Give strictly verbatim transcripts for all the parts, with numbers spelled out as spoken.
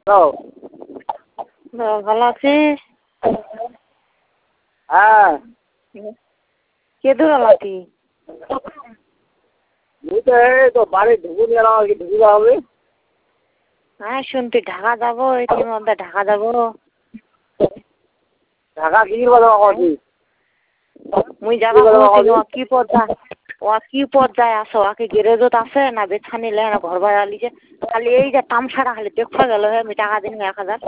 Hello. ভালো আছিস? হ্যাঁ। কে দৌড়ালাতি? মুই তো এই তো বাড়ি ঢুকুন গেলাম আর কি, ঢুকিবা হবে। হ্যাঁ শুন, তুই ঢাকা যাবো এটির মধ্যে ঢাকা যাবো। ঢাকা কি করবা করছি? মুই যাবা কইছি ও কি পর্যায়ে ও কি পর্যায়ে আছো? আকে গ্যারেজত আছে না বেছা নিলে না ঘর ভাড়া লিছে? খালি এই যে তামসাটা খালি দেখা গেল হে, আমি টাকা দিন এক হাজার।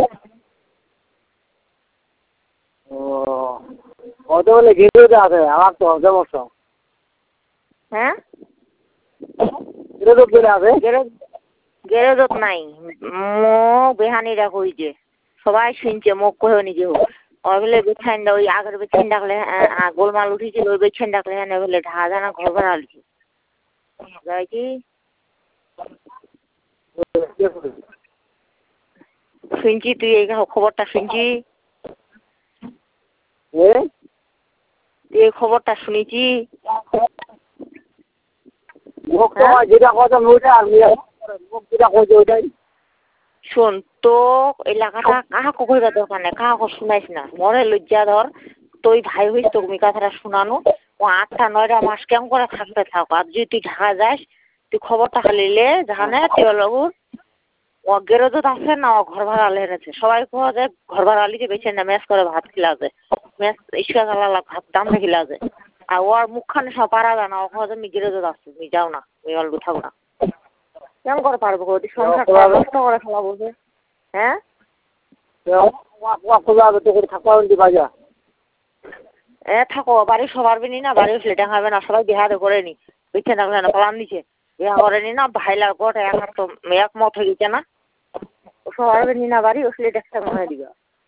ও কত বলে গ্যারেজে আছে? আমার তো সমস্যা। হ্যাঁ গ্যারেজত বলে আছে? গ্যারেজ গ্যারেজত নাই। মোক বেহানিরা কইছে, সবাই শুনছে, মোক কহেও নিজে হোক ওগুলো বেছাইন দা, ওই আগের বেছাইন ডাকলে গোলমাল উঠেছিল, ওই বেছাইন ডাকলে হ্যাঁ বলে ঢাকা জানা ঘর ভাড়া লিছে যাই কি শুনছি, তুই এই খবরটা শুনছি, তুই এই খবরটা শুনেছি। যেটা কথা ওইটা আর যেটা কইছে ওইটাই। শোন, তো এলাকাটা কাহাকে কইবা দরকার নেই, কাহাকে শুনাইস না, মরে লজ্জা ধর। তুই ভাই হইস, তোকে মি কথাটা শোনানো। ও আটটা নয়টা মাস কেমন করে থাকতে থাক। আর যদি তুই ঢাকা যাস, তুই খবরটা খালি লে জানে তুই বাবুর ও গেরোজত আছে না, ও ঘর ভাড়া লেগেছে। সবাই কোয়া যায় ঘর ভাড়া লিখে বেছে না, ম্যাচ করে ভাত খিলা যায়, ম্যাচ ইস্কা জ্বালা ভাত দাম খিলা যায়। আর ওর মুখখানে সব পারা যায় না, ও কোয়া যায় আমি গেরোজত আসছি, তুমি যাও না, তুমি অল্প থাকো না। কেমন করে পারবো ওদের সংসারটা নষ্ট করে ফেলাবো যে? হ্যাঁ এ থাকো, বাড়ি সবার বিনি না, বাড়ি উঠলে দেখা হবে না, সবাই বিহারে করে নি বুঝছে না, পালান দিচ্ছে বিহা করে নি না, ভাইলার গোট এক তো একমত হয়ে গেছে না, সবার বিনি না, বাড়ি উঠলে দেখতে মনে দিবা।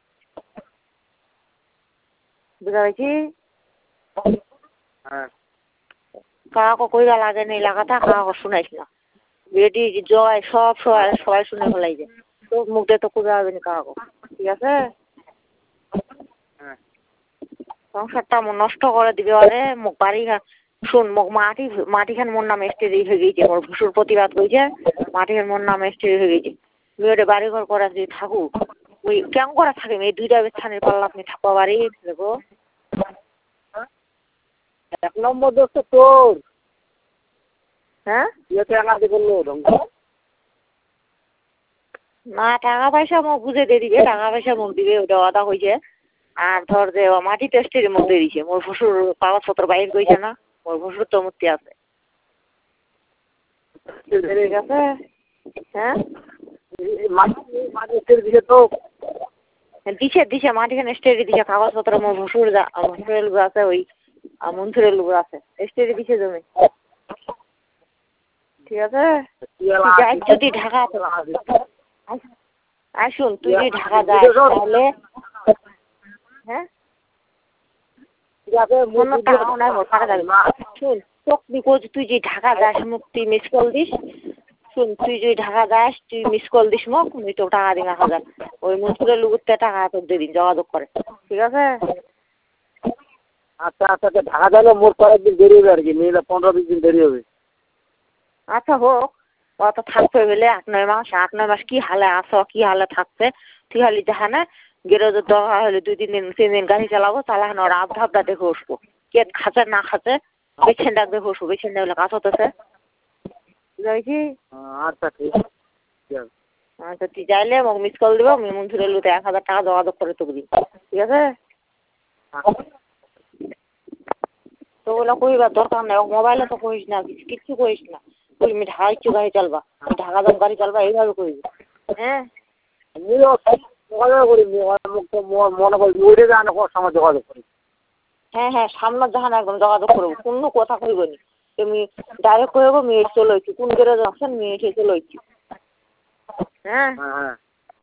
বুঝা পেয়েছি? কাহাকে কইরা লাগে না এলাকাটা, কাহাকে শুনাইস না। বেটি জয় সব সবাই সবাই শুনে ফেলাই যায়, তো মুখ দিয়ে তো কইরা হবে না কাহাকে, ঠিক আছে? সংসারটা নষ্ট করে দিবে আরে। মুখ বাড়ি শুন, মুখ মাটি মাটিখান মোর নামে স্টেরি হয়ে গেছে, মোর ভুসুর প্রতিবাদ করেছে, মাটিখান মোর নামে স্টেরি হয়ে গেছে। মেয়েটা বাড়ি ঘর করে যদি থাকুক, ওই কেমন করে থাকিম? এই দুইটা স্থানের পাল্লা আপনি থাকবা বাড়ি দেখো। এক নম্বর দোষ তো তোর। হ্যাঁ করলো না, টাকা পয়সা মুখ বুঝে দিয়ে দিবে, টাকা পয়সা মুখ দিবে, ওটা কথা কইছে। আর ধর যে মাটি টেস্টের মধ্যে দিছে, মোর ভসুর কাগজপত্র বাইর কইছে না, মোর ভসুর তো মূর্তি আছে, ঠিক আছে? হ্যাঁ দিছে দিছে মাটিখানে স্টেরি দিছে, কাগজপত্র মোর ভসুর ভসুরের লোক আছে, ওই মন্থুরের লোক আছে, স্টেরি দিছে জমি, ঠিক আছে? যাই যদি ঢাকা আসুন, তুই যদি ঢাকা যাস তাহলে হ্যাঁ শুন, চোখ বিকোজ তুই যে ঢাকা যাস মুখ তুই মিস কল দিস। শুন, তুই যদি ঢাকা যাস তুই মিস কল দিস মুখ, তুই তো টাকা দিন এক হাজার, ওই মন্থুরের লুকুরতে টাকা তোর দিয়ে দিন যোগাযোগ করে, ঠিক আছে? আচ্ছা আচ্ছা, ঢাকা যাবে মোট কয়েকদিন দেরি হবে আর কি, নিলে পনেরো বিশ দিন দেরি হবে। আচ্ছা হোক, অত থাকতে গেলে আট নয় মাস, আট নয় মাস কি হালে আসো, কি হালে থাকছে, তুই খালি দেখা না গেরোজের দরকার হলে দুই তিন দিন তিন দিন গাড়ি চালাবো, চালানো ওর আব ধাপটা দেখে আসবো, কে খাচ্ছে না খাচ্ছে, বেছেন ডাক দেখে আসবো, বেছেন ডাকলে কাজ হতেছে, বুঝাইছি? আচ্ছা ঠিক আছে। আচ্ছা তুই যাইলে মোক মিস কল দিব, আমি মন্থুরের লুতে এক হাজার টাকা যোগাযোগ করে তোকে দিই, ঠিক আছে? তো ওগুলো কইবার দরকার নেই, মোবাইলে তো কইস না, কিচ্ছু কইস না, তুই আমি ঢাকা ইচ্ছু গাড়ি চালবা, ঢাকা যাম গাড়ি চালবা, এইভাবে কইবি। হ্যাঁ যোগাযোগ করি, মনে করি ওইটা জানো কোন সময় যোগাযোগ করি। হ্যাঁ হ্যাঁ সামনের জাহান একদম যোগাযোগ করবো, কোনো কথা কইব নি, তুমি ডাইরেক্ট কইব মেয়ে চলে হইছি, কোন গেরে যাচ্ছেন মেয়ে এসে চলে হইছি। হ্যাঁ হ্যাঁ